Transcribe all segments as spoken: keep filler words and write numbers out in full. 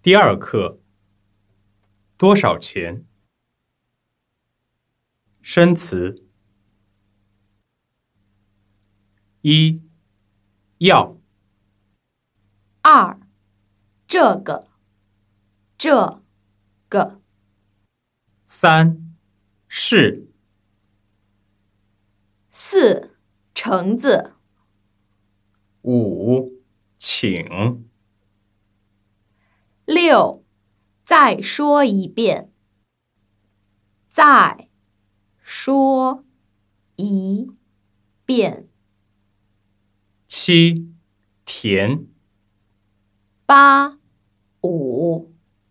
第二课，多少钱？生词：一，要； 二，这个，这个； 三，是； 四，橙子； 五，请； 六，再说一遍；再说一遍； 七，填； 八，五；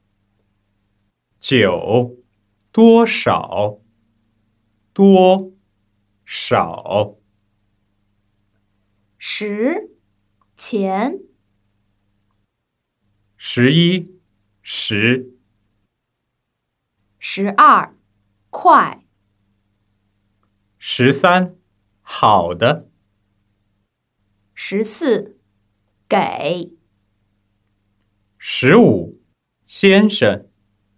九，多少？多少？ 十，钱； 十一，十； 十二，块； 十三，好的； 十四，给； 十五，先生；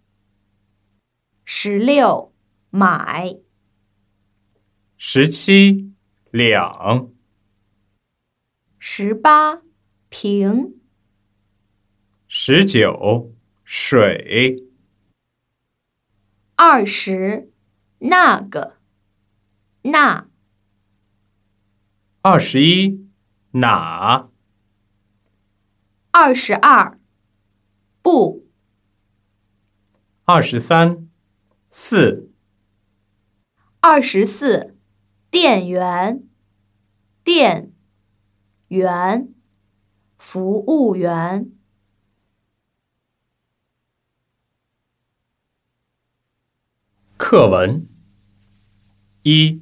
十六，买； 十七，两； 十八，平； 十九，水； 二十，那个，那； 二十一，哪； 二十二，不； 二十三，四； 二十四，店员，店员，服务员。 课文一，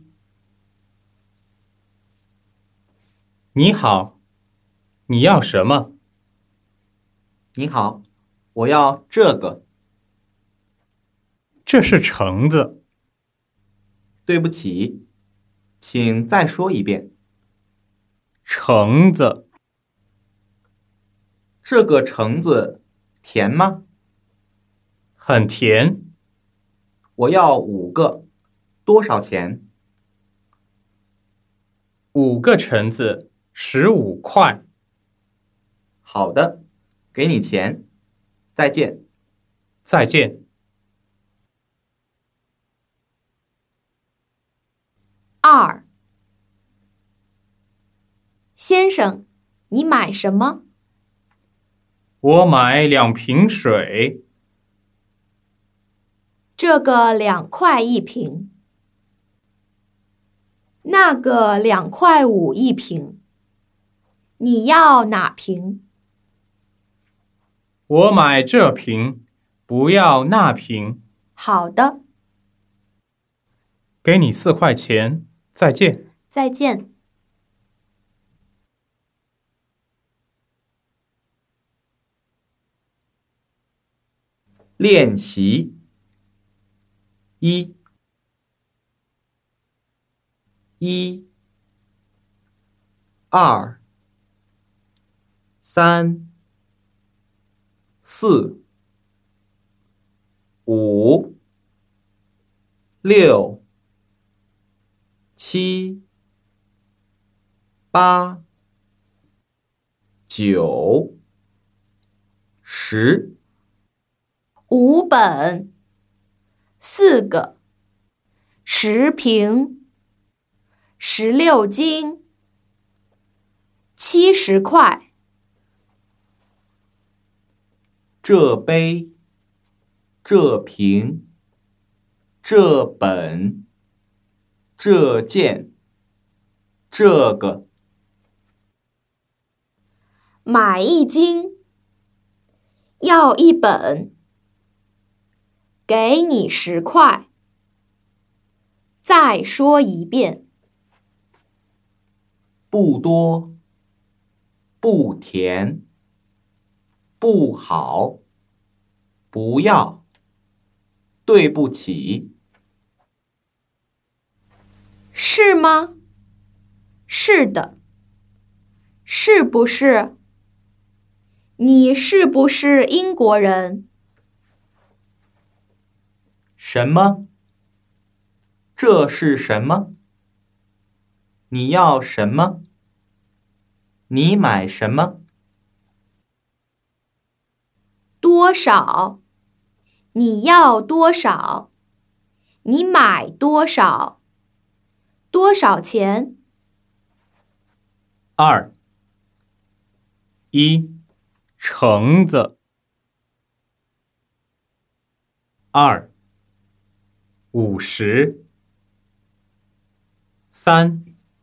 你好，你要什么？ 你好，我要这个。 这是橙子。 对不起，请再说一遍。 橙子。 这个橙子甜吗？ 很甜。 我要五个，多少钱？ 五个橙子，十五块。 好的，给你钱。再见。 再见。 二，先生，你买什么？ 我买两瓶水。 这个两块一瓶，那个两块五一瓶。你要哪瓶？ 我买这瓶，不要那瓶。 好的， 给你四块钱。再见。 再见。 练习一，一，二，三，四，五，六，七，八，九，十。 五本，四个，十瓶，十六斤，七十块。 这杯，这瓶，这本，这件，这个。 买一斤，要一本，给你十块。再说一遍。 不多，不甜，不好，不要，对不起。 是吗？是的。是不是？ 你是不是英国人？ 什么？这是什么？你要什么？你买什么？ 多少？你要多少？你买多少？多少钱？ 二一橙子，二五十，三